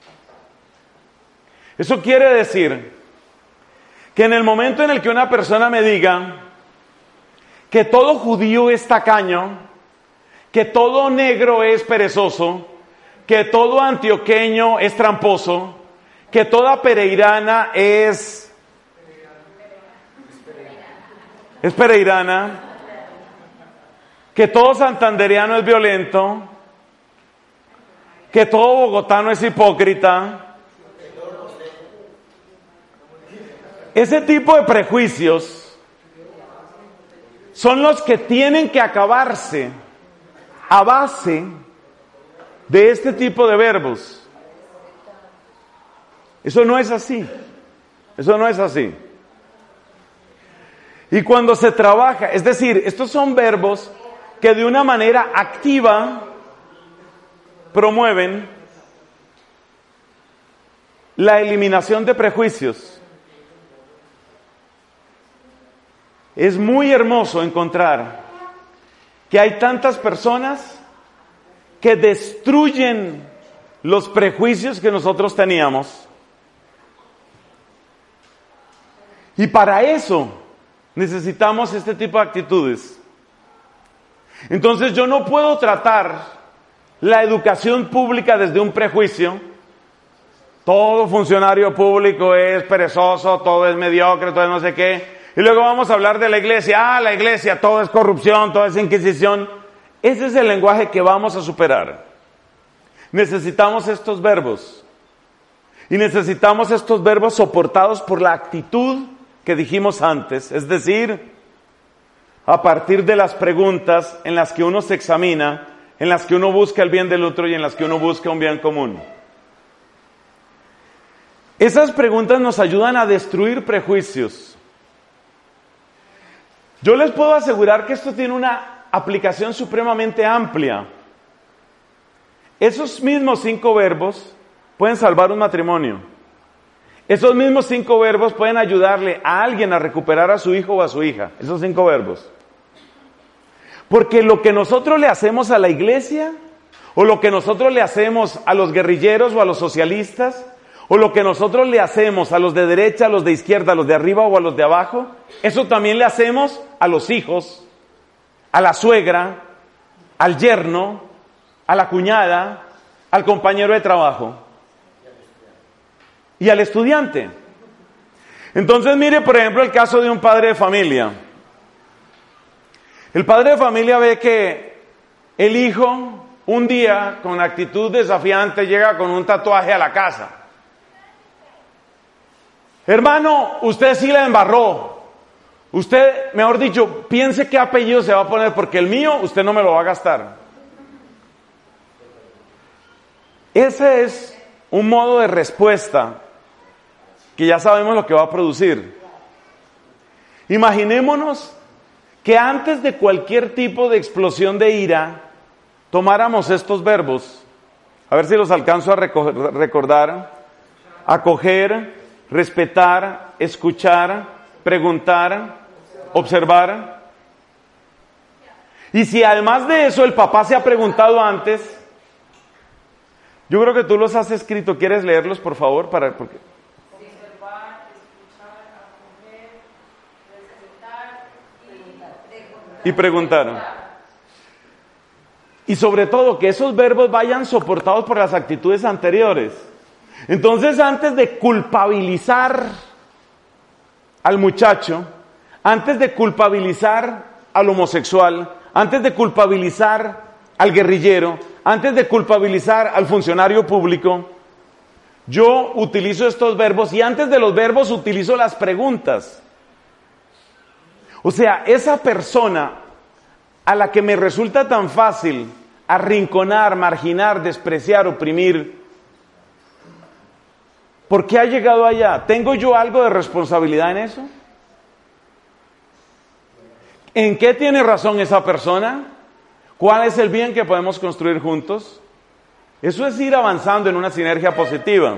Eso quiere decir que en el momento en el que una persona me diga que todo judío es tacaño, que todo negro es perezoso, que todo antioqueño es tramposo, que toda pereirana es es pereirana, que todo santandereano es violento, que todo bogotano es hipócrita. Ese tipo de prejuicios son los que tienen que acabarse a base de este tipo de verbos. Eso no es así. Eso no es así. Y cuando se trabaja, es decir, estos son verbos que de una manera activa promueven la eliminación de prejuicios. Es muy hermoso encontrar que hay tantas personas que destruyen los prejuicios que nosotros teníamos. Y para eso necesitamos este tipo de actitudes. Entonces yo no puedo tratar la educación pública desde un prejuicio. Todo funcionario público es perezoso, todo es mediocre, todo es no sé qué. Y luego vamos a hablar de la iglesia. Ah, la iglesia, todo es corrupción, todo es inquisición. Ese es el lenguaje que vamos a superar. Necesitamos estos verbos. Y necesitamos estos verbos soportados por la actitud que dijimos antes, es decir, a partir de las preguntas en las que uno se examina, en las que uno busca el bien del otro y en las que uno busca un bien común. Esas preguntas nos ayudan a destruir prejuicios. Yo les puedo asegurar que esto tiene una aplicación supremamente amplia. Esos mismos cinco verbos pueden salvar un matrimonio. Esos mismos cinco verbos pueden ayudarle a alguien a recuperar a su hijo o a su hija. Esos cinco verbos. Porque lo que nosotros le hacemos a la iglesia, o lo que nosotros le hacemos a los guerrilleros o a los socialistas, o lo que nosotros le hacemos a los de derecha, a los de izquierda, a los de arriba o a los de abajo, eso también le hacemos a los hijos, a la suegra, al yerno, a la cuñada, al compañero de trabajo y al estudiante. Entonces mire, por ejemplo, el caso de un padre de familia. El padre de familia ve que el hijo un día con actitud desafiante llega con un tatuaje a la casa. Hermano, usted sí la embarró. Usted, mejor dicho, piense qué apellido se va a poner, porque el mío usted no me lo va a gastar. Ese es un modo de respuesta que ya sabemos lo que va a producir. Imaginémonos que antes de cualquier tipo de explosión de ira, tomáramos estos verbos. A ver si los alcanzo a recordar. Acoger, respetar, escuchar, preguntar, observar. Y si además de eso el papá se ha preguntado antes, yo creo que tú los has escrito. ¿Quieres leerlos, por favor? Para, porque... Observar, escuchar, acoger, respetar y preguntar. y preguntar. Y sobre todo que esos verbos vayan soportados por las actitudes anteriores. Entonces, antes de culpabilizar al muchacho, antes de culpabilizar al homosexual, antes de culpabilizar al guerrillero, antes de culpabilizar al funcionario público, yo utilizo estos verbos y antes de los verbos utilizo las preguntas. O sea, esa persona a la que me resulta tan fácil arrinconar, marginar, despreciar, oprimir, ¿por qué ha llegado allá? ¿Tengo yo algo de responsabilidad en eso? ¿En qué tiene razón esa persona? ¿Cuál es el bien que podemos construir juntos? Eso es ir avanzando en una sinergia positiva.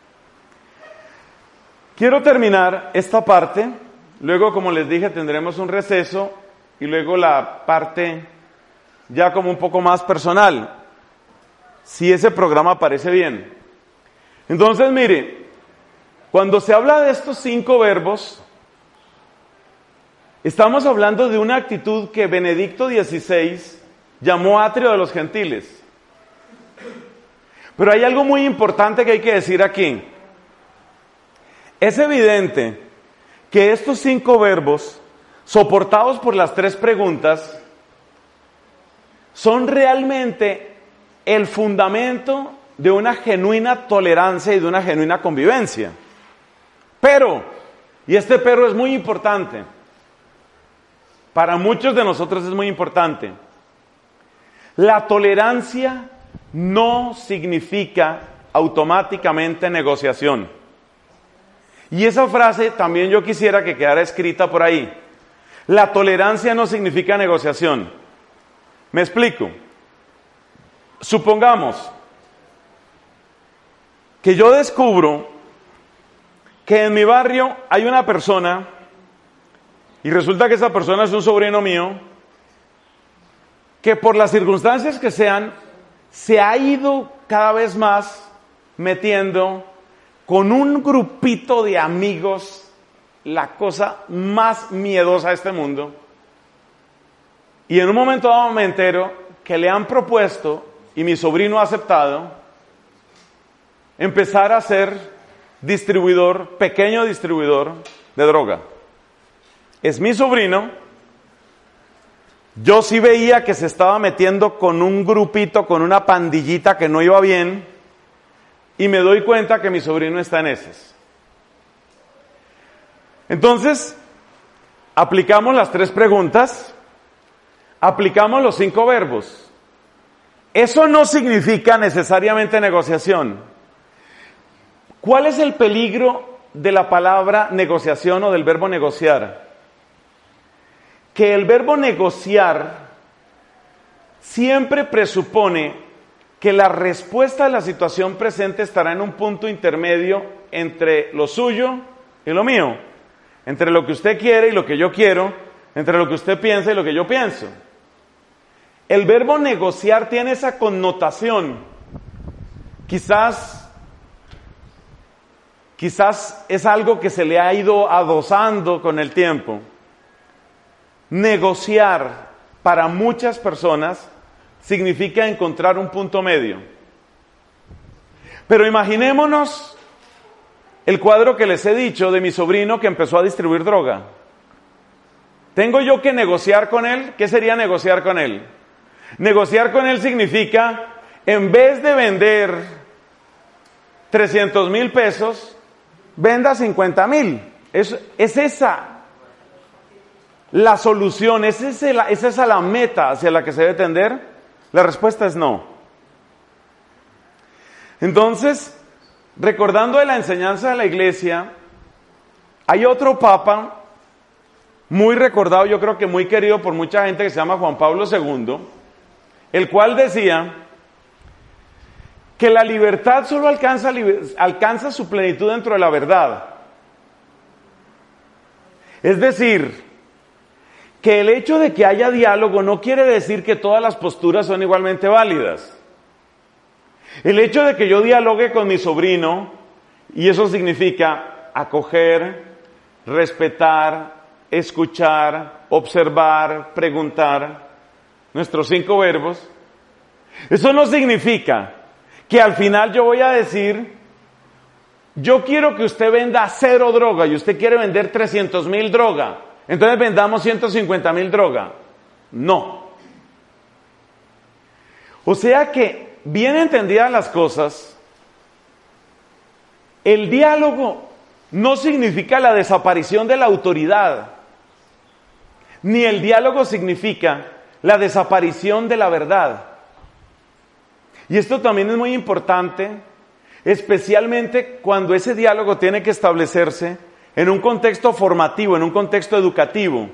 Quiero terminar esta parte, luego, como les dije, tendremos un receso y luego la parte ya como un poco más personal, si ese programa parece bien. Entonces, mire, cuando se habla de estos cinco verbos, estamos hablando de una actitud que Benedicto dieciséis llamó atrio de los gentiles. Pero hay algo muy importante que hay que decir aquí. Es evidente que estos cinco verbos, soportados por las tres preguntas, son realmente el fundamento de una genuina tolerancia y de una genuina convivencia. Pero, y este pero es muy importante, para muchos de nosotros es muy importante, la tolerancia no significa automáticamente negociación. Y esa frase también yo quisiera que quedara escrita por ahí. La tolerancia no significa negociación. Me explico. Supongamos que yo descubro que en mi barrio hay una persona y resulta que esa persona es un sobrino mío que por las circunstancias que sean se ha ido cada vez más metiendo con un grupito de amigos, la cosa más miedosa de este mundo. Y en un momento dado me entero que le han propuesto, y mi sobrino ha aceptado, empezar a ser distribuidor, pequeño distribuidor de droga. Es mi sobrino. Yo sí veía que se estaba metiendo con un grupito, con una pandillita que no iba bien, y me doy cuenta que mi sobrino está en esas. Entonces, aplicamos las tres preguntas, aplicamos los cinco verbos. Eso no significa necesariamente negociación. ¿Cuál es el peligro de la palabra negociación o del verbo negociar? Que el verbo negociar siempre presupone que la respuesta a la situación presente estará en un punto intermedio entre lo suyo y lo mío, entre lo que usted quiere y lo que yo quiero, entre lo que usted piensa y lo que yo pienso. El verbo negociar tiene esa connotación. Quizás, quizás es algo que se le ha ido adosando con el tiempo. Negociar para muchas personas significa encontrar un punto medio. Pero imaginémonos el cuadro que les he dicho de mi sobrino que empezó a distribuir droga. ¿Tengo yo que negociar con él? ¿Qué sería negociar con él? Negociar con él significa, en vez de vender trescientos mil pesos, venda cincuenta mil. Es, es esa la solución, ¿es, ese la, ¿es esa la meta hacia la que se debe tender? La respuesta es no. Entonces, recordando de la enseñanza de la iglesia, hay otro papa muy recordado, yo creo que muy querido por mucha gente, que se llama Juan Pablo segundo, el cual decía que la libertad solo alcanza, alcanza su plenitud dentro de la verdad. Es decir, que el hecho de que haya diálogo no quiere decir que todas las posturas son igualmente válidas. El hecho de que yo dialogue con mi sobrino, y eso significa acoger, respetar, escuchar, observar, preguntar, nuestros cinco verbos, eso no significa que al final yo voy a decir, yo quiero que usted venda cero droga y usted quiere vender trescientos mil droga, entonces vendamos ciento cincuenta mil droga. No. O sea que, bien entendidas las cosas, el diálogo no significa la desaparición de la autoridad, ni el diálogo significa la desaparición de la verdad. Y esto también es muy importante, especialmente cuando ese diálogo tiene que establecerse en un contexto formativo, en un contexto educativo.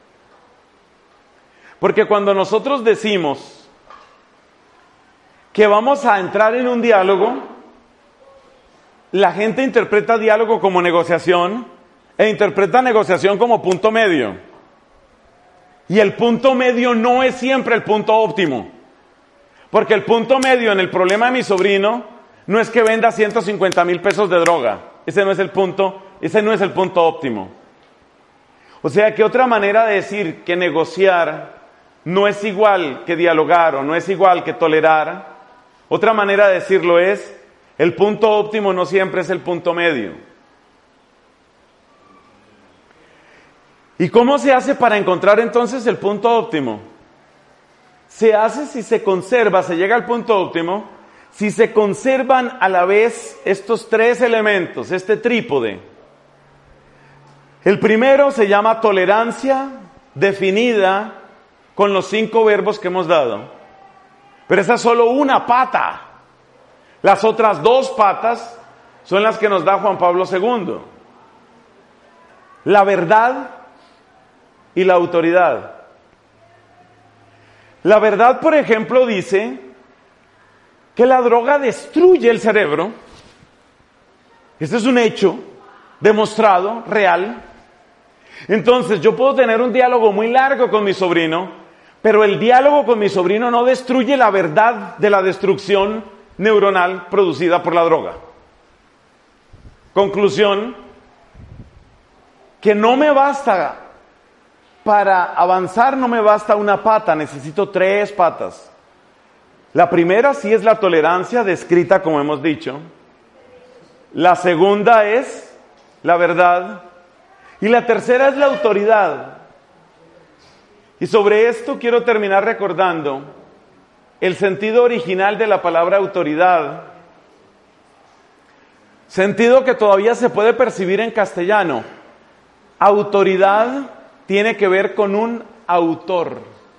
Porque cuando nosotros decimos que vamos a entrar en un diálogo, la gente interpreta diálogo como negociación e interpreta negociación como punto medio. Y el punto medio no es siempre el punto óptimo. Porque el punto medio en el problema de mi sobrino no es que venda ciento cincuenta mil pesos de droga. Ese no es el punto, ese no es el punto óptimo. O sea que otra manera de decir que negociar no es igual que dialogar o no es igual que tolerar, otra manera de decirlo es, el punto óptimo no siempre es el punto medio. ¿Y cómo se hace para encontrar entonces el punto óptimo? Se hace si se conserva, se llega al punto óptimo, si se conservan a la vez estos tres elementos, este trípode. El primero se llama tolerancia, definida con los cinco verbos que hemos dado. Pero esa es solo una pata. Las otras dos patas son las que nos da Juan Pablo segundo. La verdad y la autoridad. La verdad, por ejemplo, dice que la droga destruye el cerebro. Este es un hecho demostrado, real. Entonces, yo puedo tener un diálogo muy largo con mi sobrino, pero el diálogo con mi sobrino no destruye la verdad de la destrucción neuronal producida por la droga. Conclusión, que no me basta, para avanzar no me basta una pata, necesito tres patas. La primera sí es la tolerancia descrita como hemos dicho. La segunda es la verdad. Y la tercera es la autoridad. Y sobre esto quiero terminar recordando el sentido original de la palabra autoridad. Sentido que todavía se puede percibir en castellano. Autoridad tiene que ver con un autor.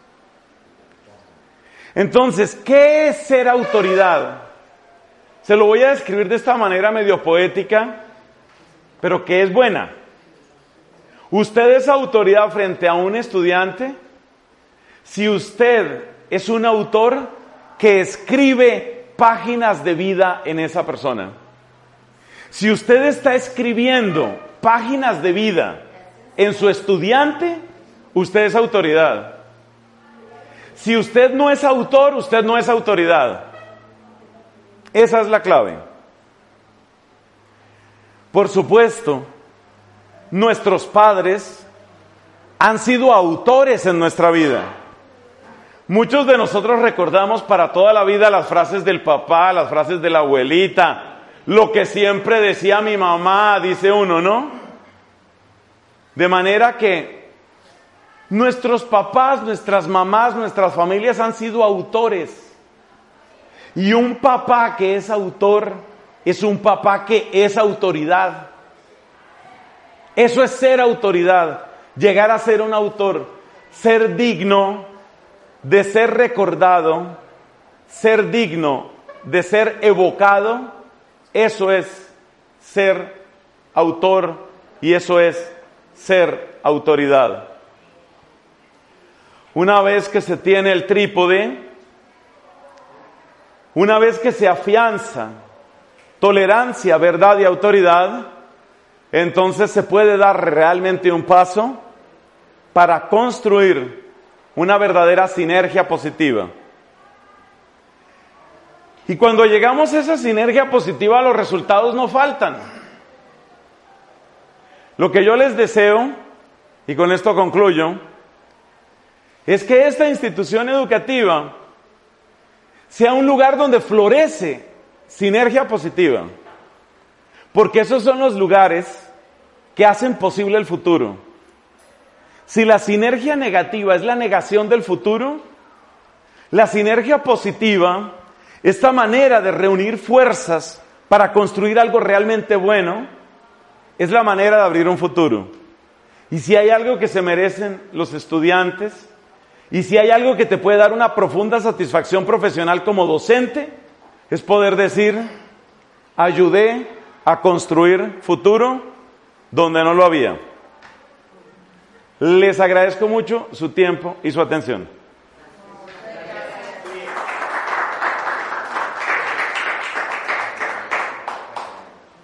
Entonces, ¿qué es ser autoridad? Se lo voy a describir de esta manera medio poética, pero que es buena. Usted es autoridad frente a un estudiante si usted es un autor que escribe páginas de vida en esa persona. Si usted está escribiendo páginas de vida en su estudiante, usted es autoridad. Si usted no es autor, usted no es autoridad. Esa es la clave. Por supuesto, nuestros padres han sido autores en nuestra vida. Muchos de nosotros recordamos para toda la vida las frases del papá, las frases de la abuelita, lo que siempre decía mi mamá, dice uno, ¿no? De manera que nuestros papás, nuestras mamás, nuestras familias han sido autores. Y un papá que es autor es un papá que es autoridad. Eso es ser autoridad, llegar a ser un autor, ser digno de ser recordado, ser digno de ser evocado. Eso es ser autor y eso es ser autoridad. Una vez que se tiene el trípode, una vez que se afianza tolerancia, verdad y autoridad, entonces se puede dar realmente un paso para construir una verdadera sinergia positiva. Y cuando llegamos a esa sinergia positiva, los resultados no faltan. Lo que yo les deseo, y con esto concluyo, es que esta institución educativa sea un lugar donde florece sinergia positiva. porque esos son los lugares que hacen posible el futuro. Si la sinergia negativa es la negación del futuro, la sinergia positiva, esta manera de reunir fuerzas para construir algo realmente bueno, es la manera de abrir un futuro. Y si hay algo que se merecen los estudiantes, y si hay algo que te puede dar una profunda satisfacción profesional como docente, es poder decir, ayudé a construir futuro donde no lo había. Les agradezco mucho su tiempo y su atención.